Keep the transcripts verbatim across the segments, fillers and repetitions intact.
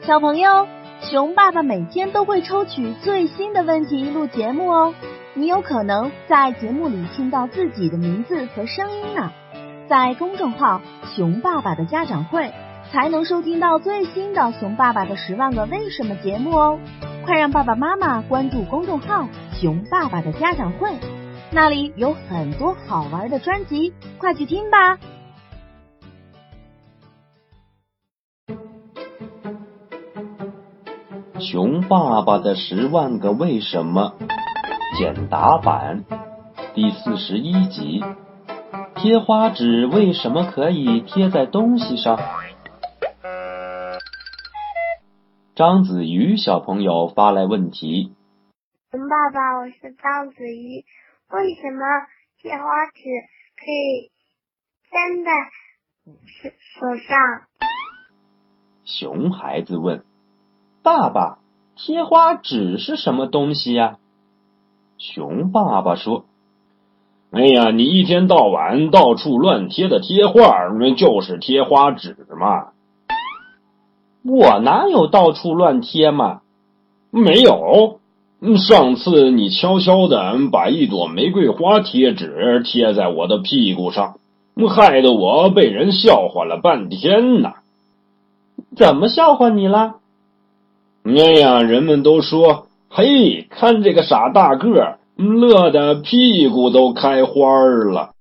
小朋友，熊爸爸每天都会抽取最新的问题录节目哦，你有可能在节目里听到自己的名字和声音呢。在公众号熊爸爸的家长会才能收听到最新的熊爸爸的十万个为什么节目哦，快让爸爸妈妈关注公众号熊爸爸的家长会，那里有很多好玩的专辑，快去听吧。 熊爸爸的十万个为什么简答版第四十一集，贴花纸为什么可以贴在东西上？章子瑜小朋友发来问题。 熊爸爸，我是章子瑜，为什么贴花纸可以粘在手上？ 熊孩子问。爸爸，贴花纸是什么东西呀？熊爸爸说， 哎呀，你一天到晚到处乱贴的贴画，那就是贴花纸嘛。 我哪有到处乱贴嘛？ 没有，上次你悄悄地把一朵玫瑰花贴纸贴在我的屁股上，害得我被人笑话了半天呢。 怎么笑话你了？ 哎呀，人们都说，嘿，看这个傻大个，乐得屁股都开花了。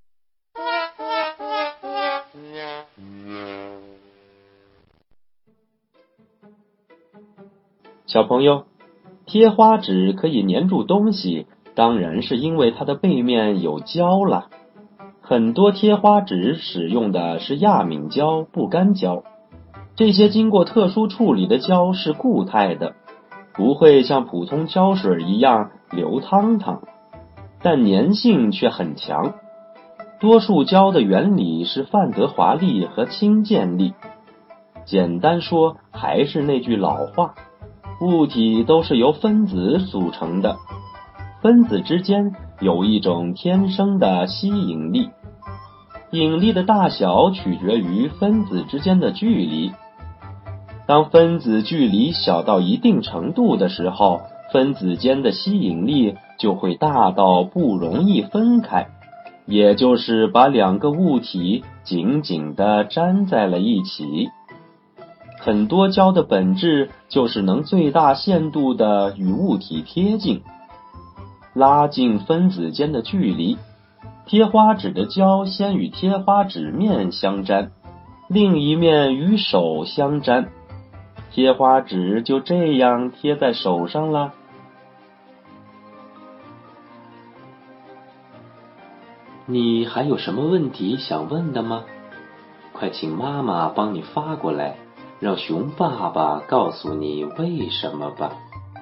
小朋友，贴花纸可以粘住东西，当然是因为它的背面有胶了。很多贴花纸使用的是亚敏胶、不干胶，这些经过特殊处理的胶是固态的，不会像普通胶水一样流汤汤，但粘性却很强。多数胶的原理是范德华力和氢键力。简单说，还是那句老话，物体都是由分子组成的，分子之间有一种天生的吸引力，引力的大小取决于分子之间的距离。当分子距离小到一定程度的时候，分子间的吸引力就会大到不容易分开，也就是把两个物体紧紧地粘在了一起。很多胶的本质就是能最大限度地与物体贴近，拉近分子间的距离。贴花纸的胶先与贴花纸面相粘，另一面与手相粘，贴花纸就这样贴在手上了。你还有什么问题想问的吗？快请妈妈帮你发过来，让熊爸爸告诉你为什么吧。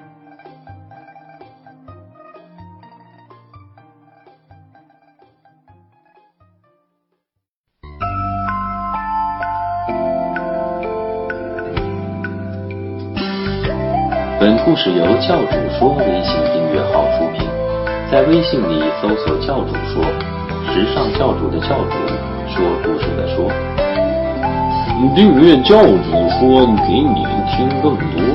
本故事由教主说微信订阅号出品，在微信里搜索教主说，时尚教主的教主，说故事的说。 订阅教主说，给你听更多。